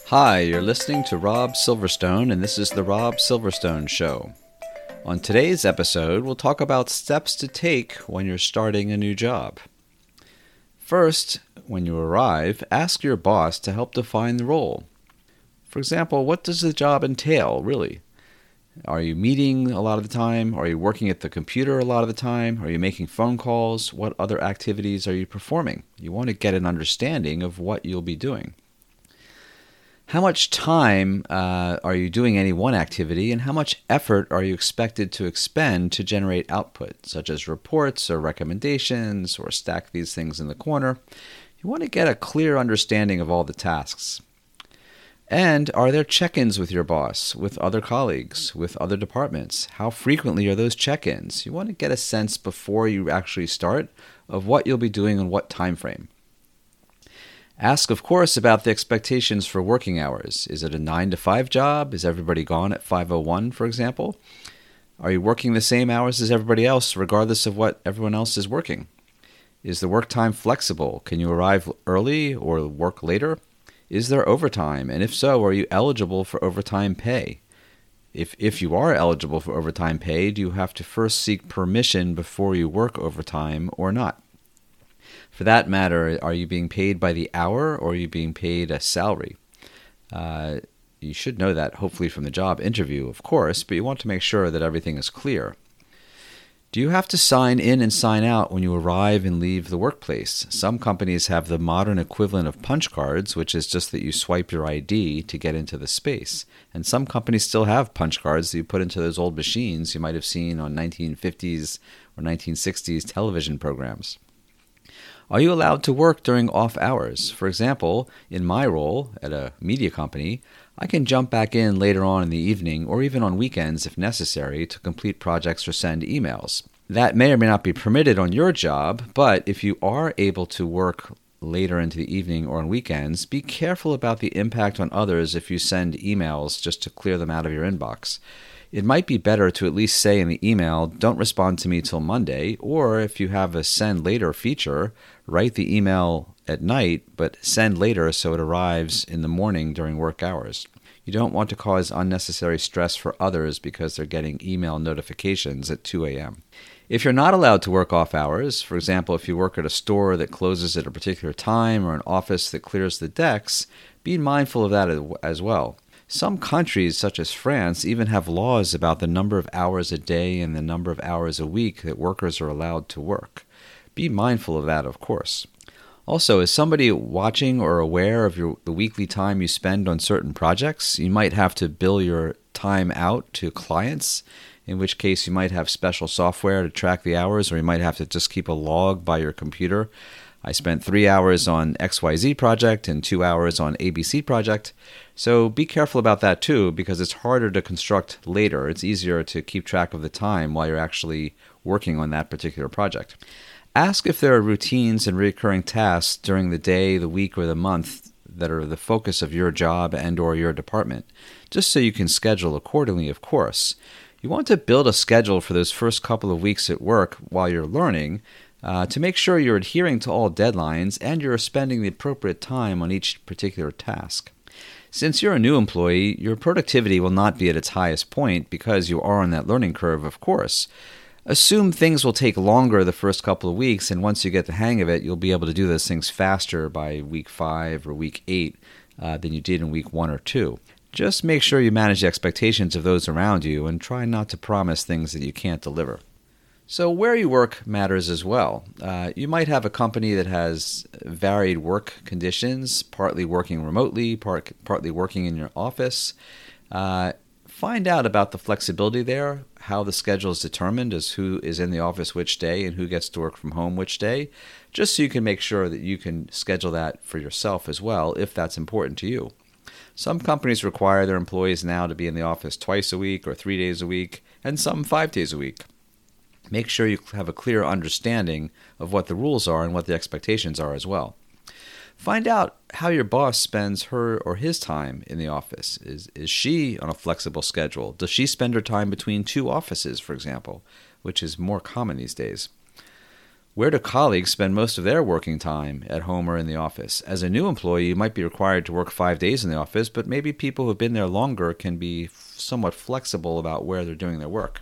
Hi, you're listening to Rob Silverstone, and this is The Rob Silverstone Show. On today's episode, we'll talk about steps to take when you're starting a new job. First, when you arrive, ask your boss to help define the role. For example, what does the job entail, really? Are you meeting a lot of the time? Are you working at the computer a lot of the time? Are you making phone calls? What other activities are you performing? You want to get an understanding of what you'll be doing. How much time are you doing any one activity, and how much effort are you expected to expend to generate output, such as reports or recommendations, or stack these things in the corner? You want to get a clear understanding of all the tasks. And are there check-ins with your boss, with other colleagues, with other departments? How frequently are those check-ins? You want to get a sense before you actually start of what you'll be doing and what time frame. Ask, of course, about the expectations for working hours. Is it a 9 to 5 job? Is everybody gone at 5:01, for example? Are you working the same hours as everybody else, regardless of what everyone else is working? Is the work time flexible? Can you arrive early or work later? Is there overtime? And if so, are you eligible for overtime pay? If you are eligible for overtime pay, do you have to first seek permission before you work overtime or not? For that matter, are you being paid by the hour or are you being paid a salary? You should know that, hopefully from the job interview, of course, but you want to make sure that everything is clear. Do you have to sign in and sign out when you arrive and leave the workplace? Some companies have the modern equivalent of punch cards, which is just that you swipe your ID to get into the space. And some companies still have punch cards that you put into those old machines you might have seen on 1950s or 1960s television programs. Are you allowed to work during off hours? For example, in my role at a media company, I can jump back in later on in the evening or even on weekends if necessary to complete projects or send emails. That may or may not be permitted on your job, but if you are able to work later into the evening or on weekends, be careful about the impact on others if you send emails just to clear them out of your inbox. It might be better to at least say in the email, don't respond to me till Monday, or if you have a send later feature, write the email at night, but send later so it arrives in the morning during work hours. You don't want to cause unnecessary stress for others because they're getting email notifications at 2 a.m. If you're not allowed to work off hours, for example, if you work at a store that closes at a particular time or an office that clears the decks, be mindful of that as well. Some countries, such as France, even have laws about the number of hours a day and the number of hours a week that workers are allowed to work. Be mindful of that, of course. Also, is somebody watching or aware of the weekly time you spend on certain projects? You might have to bill your time out to clients, in which case you might have special software to track the hours, or you might have to just keep a log by your computer. I spent 3 hours on XYZ project and 2 hours on ABC project. So be careful about that too, because it's harder to construct later. It's easier to keep track of the time while you're actually working on that particular project. Ask if there are routines and recurring tasks during the day, the week, or the month that are the focus of your job and or your department, just so you can schedule accordingly, of course. You want to build a schedule for those first couple of weeks at work while you're learning, to make sure you're adhering to all deadlines and you're spending the appropriate time on each particular task. Since you're a new employee, your productivity will not be at its highest point because you are on that learning curve, of course. Assume things will take longer the first couple of weeks, and once you get the hang of it, you'll be able to do those things faster by week 5 or week 8 than you did in week 1 or 2. Just make sure you manage the expectations of those around you and try not to promise things that you can't deliver. So where you work matters as well. You might have a company that has varied work conditions, partly working remotely, partly working in your office. Find out about the flexibility there, how the schedule is determined as who is in the office which day and who gets to work from home which day, just so you can make sure that you can schedule that for yourself as well if that's important to you. Some companies require their employees now to be in the office twice a week or 3 days a week, and some 5 days a week. Make sure you have a clear understanding of what the rules are and what the expectations are as well. Find out how your boss spends her or his time in the office. Is she on a flexible schedule? Does she spend her time between 2 offices, for example, which is more common these days? Where do colleagues spend most of their working time, at home or in the office? As a new employee, you might be required to work 5 days in the office, but maybe people who have been there longer can be somewhat flexible about where they're doing their work.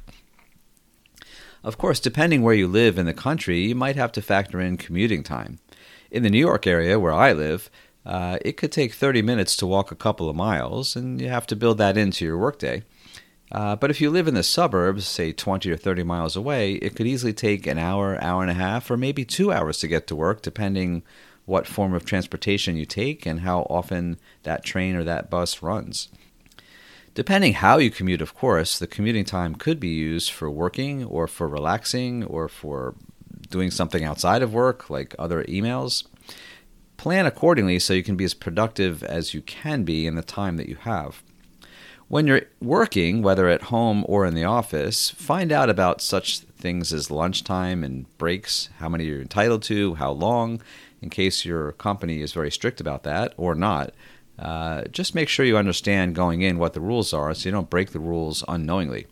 Of course, depending where you live in the country, you might have to factor in commuting time. In the New York area, where I live, it could take 30 minutes to walk a couple of miles, and you have to build that into your workday. But if you live in the suburbs, say 20 or 30 miles away, it could easily take an hour, hour and a half, or maybe 2 hours to get to work, depending what form of transportation you take and how often that train or that bus runs. Depending how you commute, of course, the commuting time could be used for working or for relaxing or for doing something outside of work, like other emails. Plan accordingly so you can be as productive as you can be in the time that you have. When you're working, whether at home or in the office, find out about such things as lunchtime and breaks, how many you're entitled to, how long, in case your company is very strict about that or not. Just make sure you understand going in what the rules are so you don't break the rules unknowingly.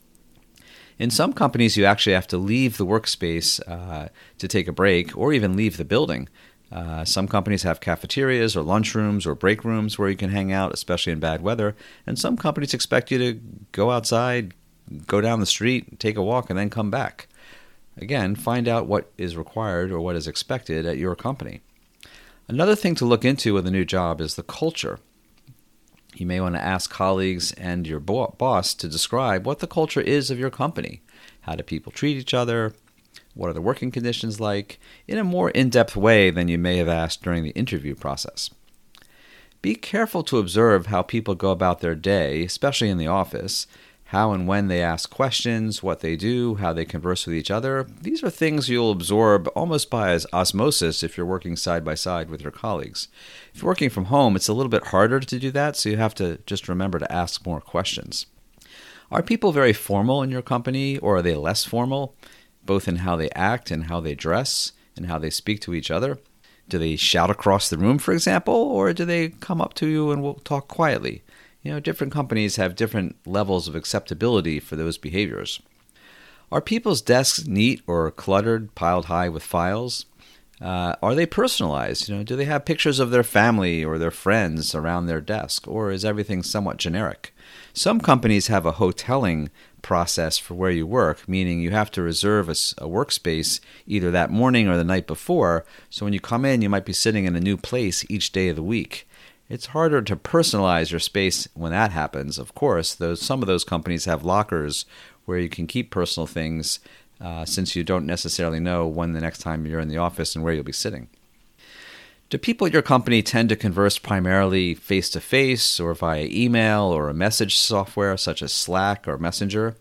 In some companies, you actually have to leave the workspace to take a break or even leave the building. Some companies have cafeterias or lunchrooms or break rooms where you can hang out, especially in bad weather. And some companies expect you to go outside, go down the street, take a walk, and then come back. Again, find out what is required or what is expected at your company. Another thing to look into with a new job is the culture. You may want to ask colleagues and your boss to describe what the culture is of your company. How do people treat each other? What are the working conditions like? In a more in-depth way than you may have asked during the interview process. Be careful to observe how people go about their day, especially in the office, how and when they ask questions, what they do, how they converse with each other. These are things you'll absorb almost by osmosis if you're working side by side with your colleagues. If you're working from home, it's a little bit harder to do that, so you have to just remember to ask more questions. Are people very formal in your company, or are they less formal, both in how they act and how they dress and how they speak to each other? Do they shout across the room, for example, or do they come up to you and will talk quietly? Different companies have different levels of acceptability for those behaviors. Are people's desks neat or cluttered, piled high with files? Are they personalized? Do they have pictures of their family or their friends around their desk, or is everything somewhat generic? Some companies have a hoteling process for where you work, meaning you have to reserve a workspace either that morning or the night before, so when you come in, you might be sitting in a new place each day of the week. It's harder to personalize your space when that happens, of course, though some of those companies have lockers where you can keep personal things since you don't necessarily know when the next time you're in the office and where you'll be sitting. Do people at your company tend to converse primarily face-to-face or via email or a message software such as Slack or Messenger?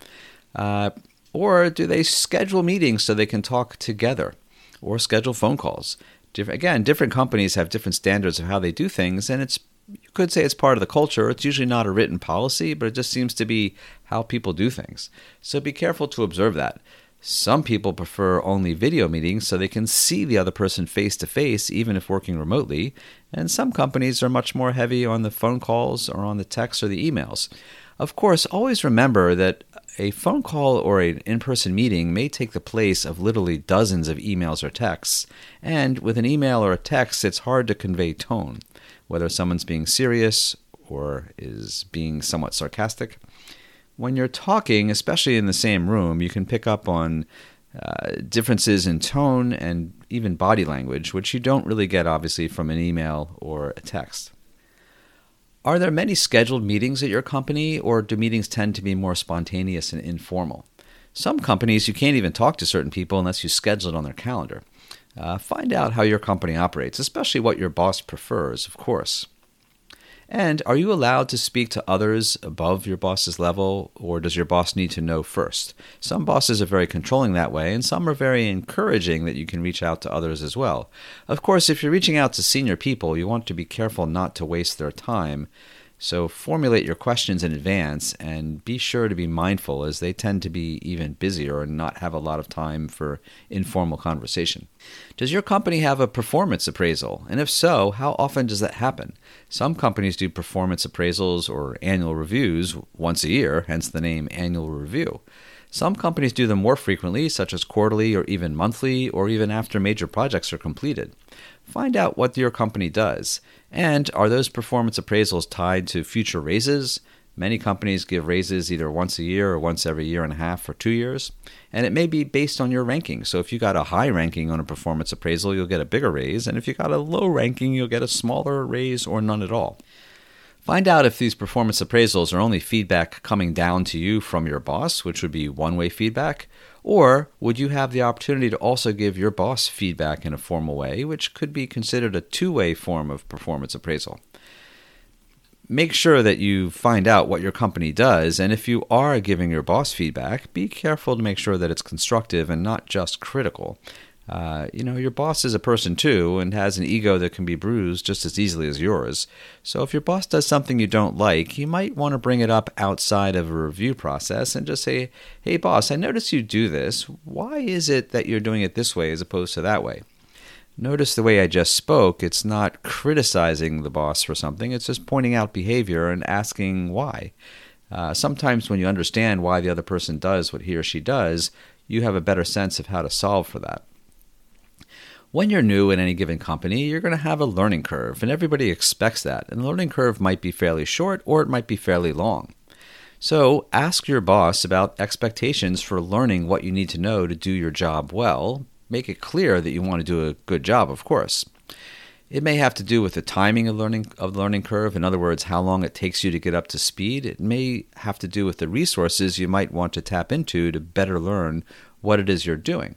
Or do they schedule meetings so they can talk together or schedule phone calls? Different companies have different standards of how they do things, and you could say it's part of the culture. It's usually not a written policy, but it just seems to be how people do things. So be careful to observe that. Some people prefer only video meetings so they can see the other person face to face, even if working remotely. And some companies are much more heavy on the phone calls or on the texts or the emails. Of course, always remember that a phone call or an in-person meeting may take the place of literally dozens of emails or texts. And with an email or a text, it's hard to convey tone, whether someone's being serious or is being somewhat sarcastic. When you're talking, especially in the same room, you can pick up on differences in tone and even body language, which you don't really get, obviously, from an email or a text. Are there many scheduled meetings at your company, or do meetings tend to be more spontaneous and informal? Some companies, you can't even talk to certain people unless you schedule it on their calendar. Find out how your company operates, especially what your boss prefers, of course. And are you allowed to speak to others above your boss's level, or does your boss need to know first? Some bosses are very controlling that way, and some are very encouraging that you can reach out to others as well. Of course, if you're reaching out to senior people, you want to be careful not to waste their time. So formulate your questions in advance and be sure to be mindful, as they tend to be even busier and not have a lot of time for informal conversation. Does your company have a performance appraisal? And if so, how often does that happen? Some companies do performance appraisals or annual reviews once a year, hence the name annual review. Some companies do them more frequently, such as quarterly or even monthly, or even after major projects are completed. Find out what your company does. And are those performance appraisals tied to future raises? Many companies give raises either once a year or once every year and a half or 2 years. And it may be based on your ranking. So if you got a high ranking on a performance appraisal, you'll get a bigger raise. And if you got a low ranking, you'll get a smaller raise or none at all. Find out if these performance appraisals are only feedback coming down to you from your boss, which would be one-way feedback, or would you have the opportunity to also give your boss feedback in a formal way, which could be considered a two-way form of performance appraisal. Make sure that you find out what your company does, and if you are giving your boss feedback, be careful to make sure that it's constructive and not just critical. Your boss is a person too and has an ego that can be bruised just as easily as yours. So if your boss does something you don't like, you might want to bring it up outside of a review process and just say, "Hey boss, I notice you do this. Why is it that you're doing it this way as opposed to that way?" Notice the way I just spoke. It's not criticizing the boss for something. It's just pointing out behavior and asking why. Sometimes when you understand why the other person does what he or she does, you have a better sense of how to solve for that. When you're new in any given company, you're going to have a learning curve, and everybody expects that. And the learning curve might be fairly short or it might be fairly long. So ask your boss about expectations for learning what you need to know to do your job well. Make it clear that you want to do a good job, of course. It may have to do with the timing of the learning curve. In other words, how long it takes you to get up to speed. It may have to do with the resources you might want to tap into to better learn what it is you're doing.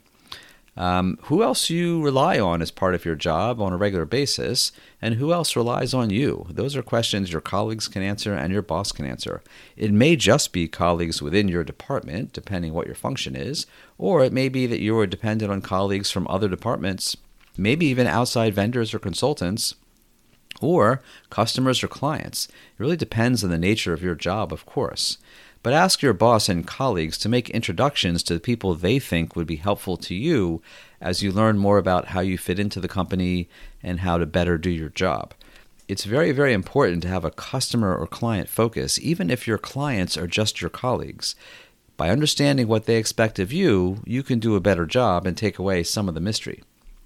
Who else you rely on as part of your job on a regular basis, and who else relies on you? Those are questions your colleagues can answer and your boss can answer. It may just be colleagues within your department, depending what your function is, or it may be that you are dependent on colleagues from other departments, maybe even outside vendors or consultants, or customers or clients. It really depends on the nature of your job, of course. But ask your boss and colleagues to make introductions to the people they think would be helpful to you as you learn more about how you fit into the company and how to better do your job. It's very, very important to have a customer or client focus, even if your clients are just your colleagues. By understanding what they expect of you, you can do a better job and take away some of the mystery.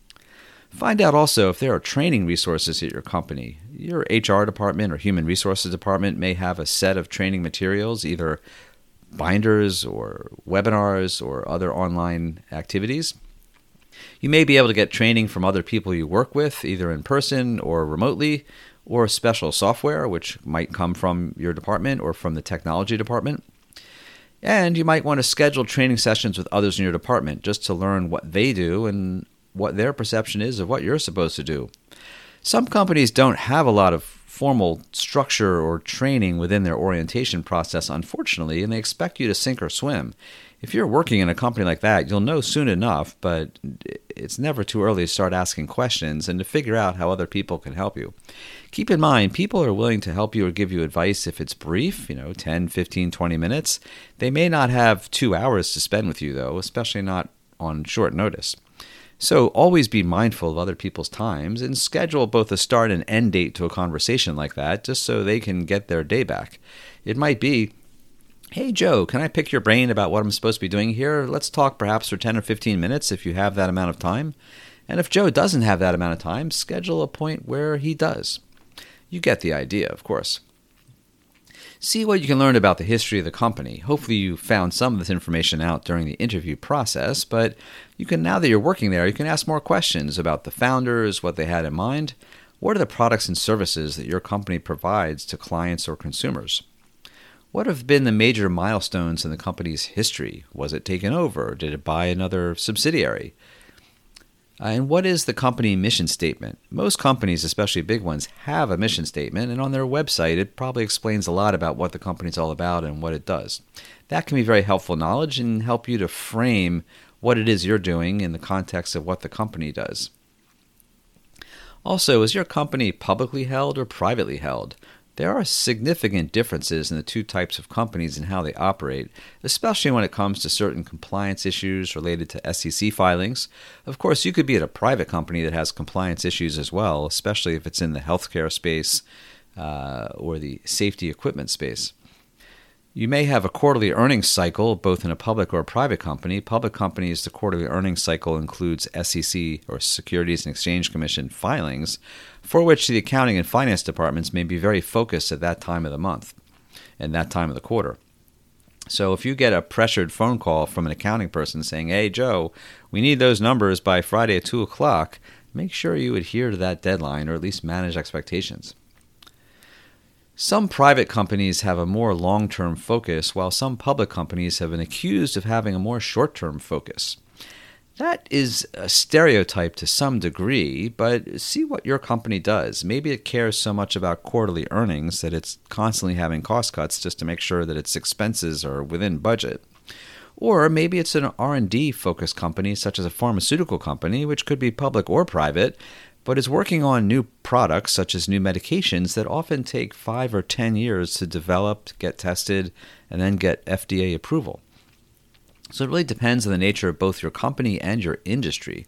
Find out also if there are training resources at your company. Your HR department or human resources department may have a set of training materials, either binders or webinars or other online activities. You may be able to get training from other people you work with, either in person or remotely, or special software, which might come from your department or from the technology department. And you might want to schedule training sessions with others in your department just to learn what they do and what their perception is of what you're supposed to do. Some companies don't have a lot of formal structure or training within their orientation process, unfortunately, and they expect you to sink or swim. If you're working in a company like that, you'll know soon enough, but it's never too early to start asking questions and to figure out how other people can help you. Keep in mind, people are willing to help you or give you advice if it's brief, 10, 15, 20 minutes. They may not have 2 hours to spend with you, though, especially not on short notice. So always be mindful of other people's times and schedule both a start and end date to a conversation like that just so they can get their day back. It might be, "Hey Joe, can I pick your brain about what I'm supposed to be doing here? Let's talk perhaps for 10 or 15 minutes if you have that amount of time." And if Joe doesn't have that amount of time, schedule a point where he does. You get the idea, of course. See what you can learn about the history of the company. Hopefully you found some of this information out during the interview process, but now that you're working there, you can ask more questions about the founders, what they had in mind. What are the products and services that your company provides to clients or consumers? What have been the major milestones in the company's history? Was it taken over? Did it buy another subsidiary? And what is the company mission statement? Most companies, especially big ones, have a mission statement, and on their website it probably explains a lot about what the company's all about and what it does. That can be very helpful knowledge and help you to frame what it is you're doing in the context of what the company does. Also, is your company publicly held or privately held? There are significant differences in the two types of companies and how they operate, especially when it comes to certain compliance issues related to SEC filings. Of course, you could be at a private company that has compliance issues as well, especially if it's in the healthcare space or the safety equipment space. You may have a quarterly earnings cycle, both in a public or a private company. Public companies, the quarterly earnings cycle includes SEC or Securities and Exchange Commission filings, for which the accounting and finance departments may be very focused at that time of the month and that time of the quarter. So if you get a pressured phone call from an accounting person saying, "Hey, Joe, we need those numbers by Friday at 2 o'clock, make sure you adhere to that deadline or at least manage expectations. Some private companies have a more long-term focus, while some public companies have been accused of having a more short-term focus. That is a stereotype to some degree, but see what your company does. Maybe it cares so much about quarterly earnings that it's constantly having cost cuts just to make sure that its expenses are within budget. Or maybe it's an R&D focused company, such as a pharmaceutical company, which could be public or private, but is working on new products such as new medications that often take 5 or 10 years to develop, get tested, and then get FDA approval. So it really depends on the nature of both your company and your industry.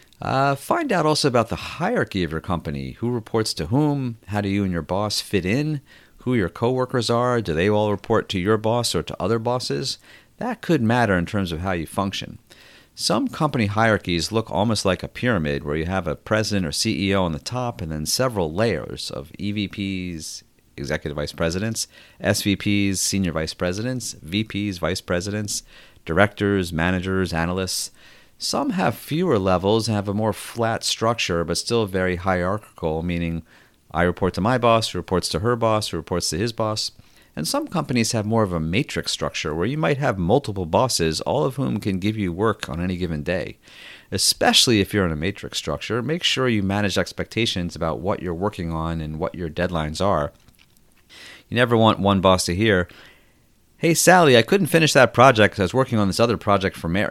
Find out also about the hierarchy of your company. Who reports to whom? How do you and your boss fit in? Who your coworkers are? Do they all report to your boss or to other bosses? That could matter in terms of how you function. Some company hierarchies look almost like a pyramid where you have a president or CEO on the top and then several layers of EVPs, executive vice presidents, SVPs, senior vice presidents, VPs, vice presidents, directors, managers, analysts. Some have fewer levels and have a more flat structure but still very hierarchical, meaning I report to my boss, who reports to her boss, who reports to his boss. And some companies have more of a matrix structure where you might have multiple bosses, all of whom can give you work on any given day. Especially if you're in a matrix structure, make sure you manage expectations about what you're working on and what your deadlines are. You never want one boss to hear, "Hey, Sally, I couldn't finish that project because I was working on this other project for Mary."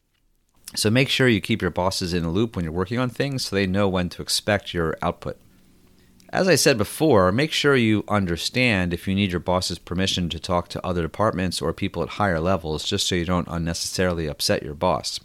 So make sure you keep your bosses in the loop when you're working on things so they know when to expect your output. As I said before, make sure you understand if you need your boss's permission to talk to other departments or people at higher levels, just so you don't unnecessarily upset your boss.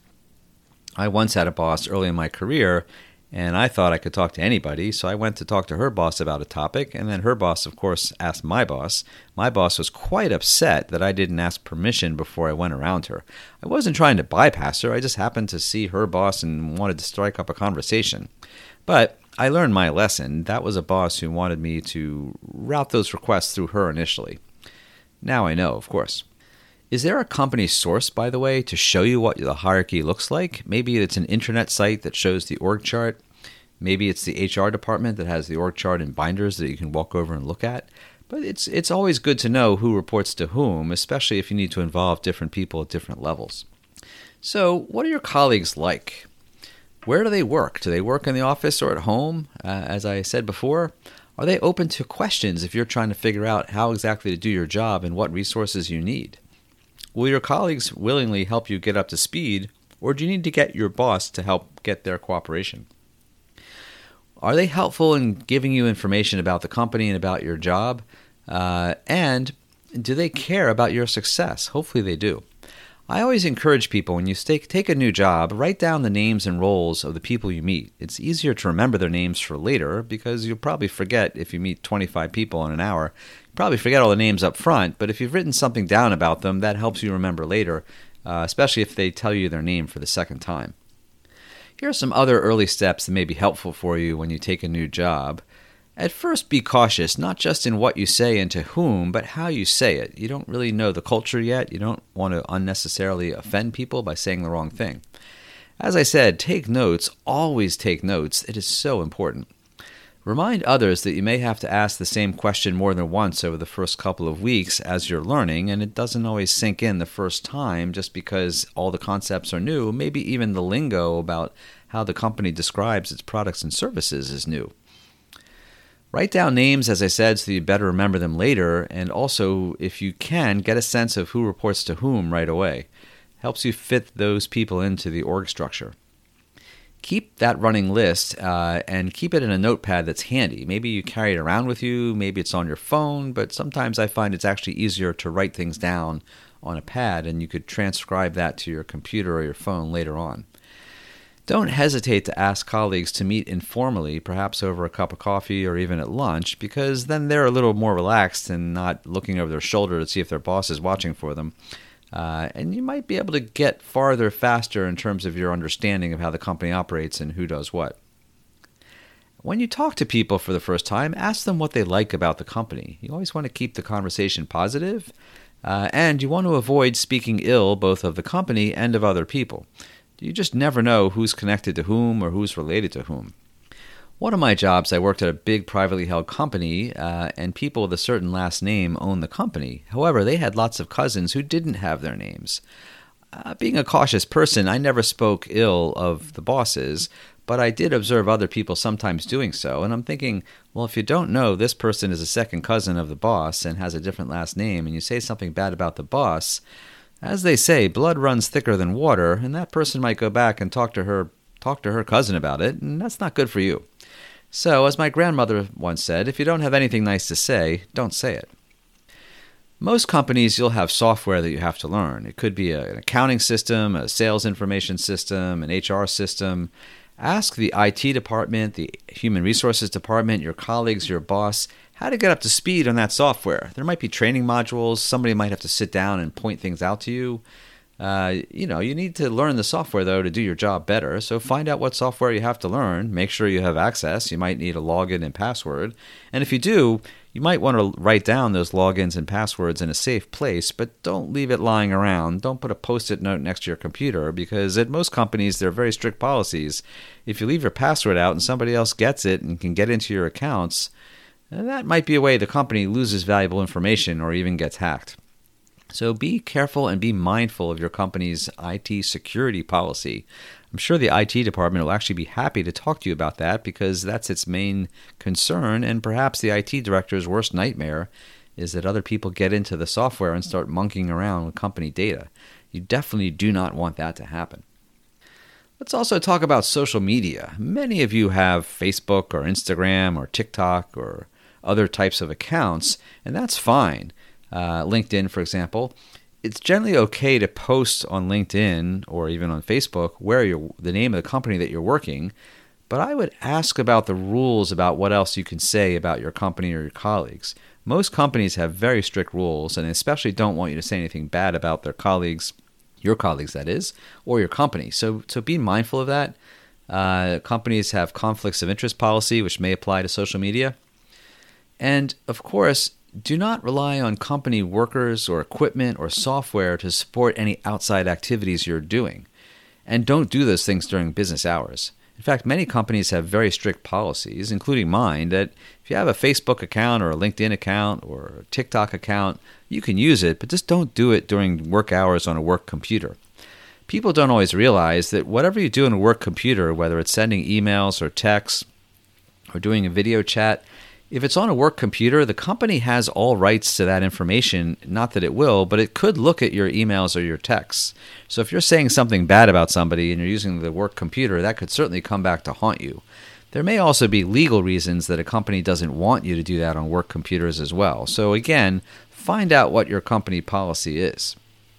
I once had a boss early in my career, and I thought I could talk to anybody, so I went to talk to her boss about a topic, and then her boss, of course, asked my boss. My boss was quite upset that I didn't ask permission before I went around her. I wasn't trying to bypass her, I just happened to see her boss and wanted to strike up a conversation. But I learned my lesson. That was a boss who wanted me to route those requests through her initially. Now I know, of course. Is there a company source, by the way, to show you what the hierarchy looks like? Maybe it's an intranet site that shows the org chart. Maybe it's the HR department that has the org chart in binders that you can walk over and look at. But it's always good to know who reports to whom, especially if you need to involve different people at different levels. So, what are your colleagues like? Where do they work? Do they work in the office or at home? As I said before, are they open to questions if you're trying to figure out how exactly to do your job and what resources you need? Will your colleagues willingly help you get up to speed, or do you need to get your boss to help get their cooperation? Are they helpful in giving you information about the company and about your job? And do they care about your success? Hopefully they do. I always encourage people, when you take a new job, write down the names and roles of the people you meet. It's easier to remember their names for later because you'll probably forget if you meet 25 people in an hour. You probably forget all the names up front, but if you've written something down about them, that helps you remember later, especially if they tell you their name for the second time. Here are some other early steps that may be helpful for you when you take a new job. At first, be cautious, not just in what you say and to whom, but how you say it. You don't really know the culture yet. You don't want to unnecessarily offend people by saying the wrong thing. As I said, take notes. Always take notes. It is so important. Remind others that you may have to ask the same question more than once over the first couple of weeks as you're learning, and it doesn't always sink in the first time just because all the concepts are new. Maybe even the lingo about how the company describes its products and services is new. Write down names, as I said, so you better remember them later, and also, if you can, get a sense of who reports to whom right away. Helps you fit those people into the org structure. Keep that running list and keep it in a notepad that's handy. Maybe you carry it around with you, maybe it's on your phone, but sometimes I find it's actually easier to write things down on a pad, and you could transcribe that to your computer or your phone later on. Don't hesitate to ask colleagues to meet informally, perhaps over a cup of coffee or even at lunch, because then they're a little more relaxed and not looking over their shoulder to see if their boss is watching for them. And you might be able to get farther faster in terms of your understanding of how the company operates and who does what. When you talk to people for the first time, ask them what they like about the company. You always want to keep the conversation positive, and you want to avoid speaking ill both of the company and of other people. You just never know who's connected to whom or who's related to whom. One of my jobs, I worked at a big privately held company, and people with a certain last name owned the company. However, they had lots of cousins who didn't have their names. Being a cautious person, I never spoke ill of the bosses, but I did observe other people sometimes doing so, and I'm thinking, well, if you don't know this person is a second cousin of the boss and has a different last name, and you say something bad about the boss, as they say, blood runs thicker than water, and that person might go back and talk to her cousin about it, and that's not good for you. So, as my grandmother once said, if you don't have anything nice to say, don't say it. Most companies, you'll have software that you have to learn. It could be an accounting system, a sales information system, an HR system. Ask the IT department, the human resources department, your colleagues, your boss, how to get up to speed on that software. There might be training modules. Somebody might have to sit down and point things out to you. You need to learn the software, though, to do your job better. So find out what software you have to learn. Make sure you have access. You might need a login and password. And if you do, you might want to write down those logins and passwords in a safe place, but don't leave it lying around. Don't put a Post-it note next to your computer, because at most companies, there are very strict policies. If you leave your password out and somebody else gets it and can get into your accounts, that might be a way the company loses valuable information or even gets hacked. So be careful and be mindful of your company's IT security policy. I'm sure the IT department will actually be happy to talk to you about that, because that's its main concern, and perhaps the IT director's worst nightmare is that other people get into the software and start monkeying around with company data. You definitely do not want that to happen. Let's also talk about social media. Many of you have Facebook or Instagram or TikTok or other types of accounts, and that's fine. LinkedIn, for example. It's generally okay to post on LinkedIn or even on Facebook the name of the company that you're working, but I would ask about the rules about what else you can say about your company or your colleagues. Most companies have very strict rules, and especially don't want you to say anything bad about their colleagues, your colleagues that is, or your company. So be mindful of that. Companies have conflicts of interest policy, which may apply to social media. And of course, do not rely on company workers or equipment or software to support any outside activities you're doing. And don't do those things during business hours. In fact, many companies have very strict policies, including mine, that if you have a Facebook account or a LinkedIn account or a TikTok account, you can use it, but just don't do it during work hours on a work computer. People don't always realize that whatever you do on a work computer, whether it's sending emails or texts or doing a video chat, if it's on a work computer, the company has all rights to that information. Not that it will, but it could look at your emails or your texts. So if you're saying something bad about somebody and you're using the work computer, that could certainly come back to haunt you. There may also be legal reasons that a company doesn't want you to do that on work computers as well. So again, find out what your company policy is.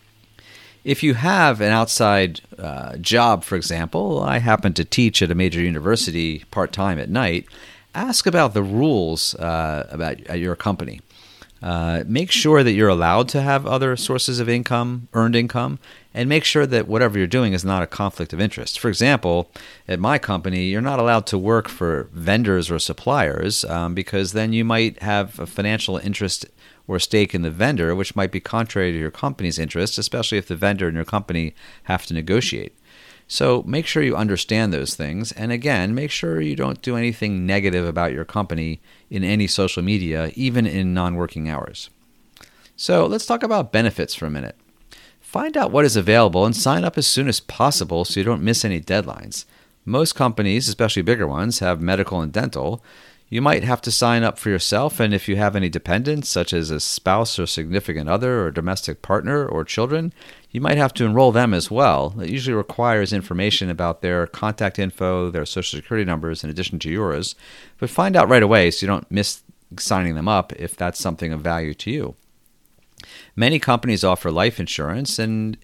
If you have an outside job, for example, I happen to teach at a major university part-time at night, ask about the rules about your company. Make sure that you're allowed to have other sources of income, earned income, and make sure that whatever you're doing is not a conflict of interest. For example, at my company, you're not allowed to work for vendors or suppliers because then you might have a financial interest or stake in the vendor, which might be contrary to your company's interest, especially if the vendor and your company have to negotiate. So make sure you understand those things. And again, make sure you don't do anything negative about your company in any social media, even in non-working hours. So let's talk about benefits for a minute. Find out what is available and sign up as soon as possible so you don't miss any deadlines. Most companies, especially bigger ones, have medical and dental. You might have to sign up for yourself, and if you have any dependents, such as a spouse or significant other or domestic partner or children, you might have to enroll them as well. It usually requires information about their contact info, their social security numbers, in addition to yours. But find out right away so you don't miss signing them up if that's something of value to you. Many companies offer life insurance, and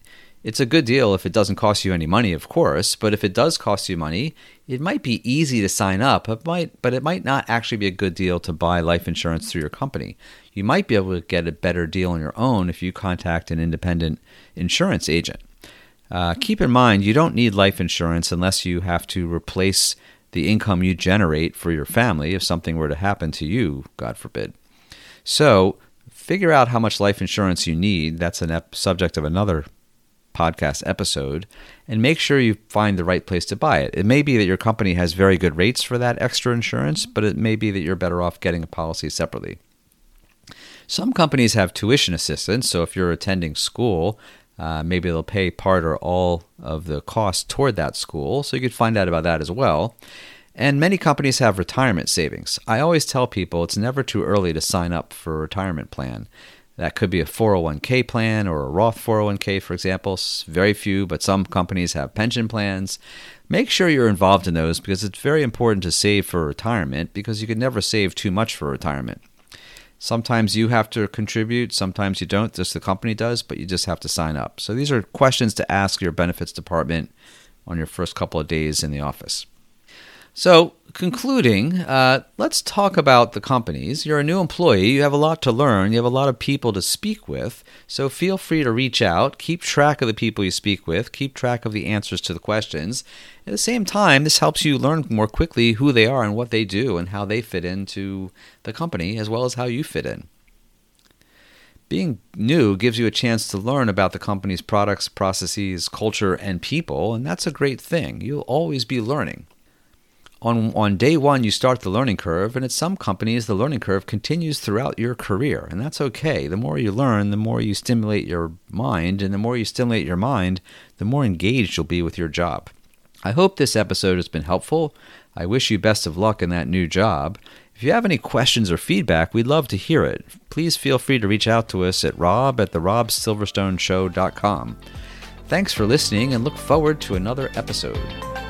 It's a good deal if it doesn't cost you any money, of course, but if it does cost you money, it might be easy to sign up, but it might not actually be a good deal to buy life insurance through your company. You might be able to get a better deal on your own if you contact an independent insurance agent. Keep in mind, you don't need life insurance unless you have to replace the income you generate for your family if something were to happen to you, God forbid. So figure out how much life insurance you need. That's a subject of another podcast episode, and make sure you find the right place to buy it. It may be that your company has very good rates for that extra insurance, but it may be that you're better off getting a policy separately. Some companies have tuition assistance, so if you're attending school, maybe they'll pay part or all of the cost toward that school, so you could find out about that as well. And many companies have retirement savings. I always tell people it's never too early to sign up for a retirement plan. That could be a 401k plan or a Roth 401k, for example. Very few, but some companies have pension plans. Make sure you're involved in those because it's very important to save for retirement because you can never save too much for retirement. Sometimes you have to contribute, sometimes you don't, just the company does, but you just have to sign up. So these are questions to ask your benefits department on your first couple of days in the office. So, concluding, let's talk about the companies. You're a new employee. You have a lot to learn. You have a lot of people to speak with. So feel free to reach out. Keep track of the people you speak with. Keep track of the answers to the questions. At the same time, this helps you learn more quickly who they are and what they do and how they fit into the company as well as how you fit in. Being new gives you a chance to learn about the company's products, processes, culture, and people, and that's a great thing. You'll always be learning. On day one, you start the learning curve, and at some companies, the learning curve continues throughout your career, and that's okay. The more you learn, the more you stimulate your mind, and the more you stimulate your mind, the more engaged you'll be with your job. I hope this episode has been helpful. I wish you best of luck in that new job. If you have any questions or feedback, we'd love to hear it. Please feel free to reach out to us at rob@therobsilverstoneshow.com. Thanks for listening, and look forward to another episode.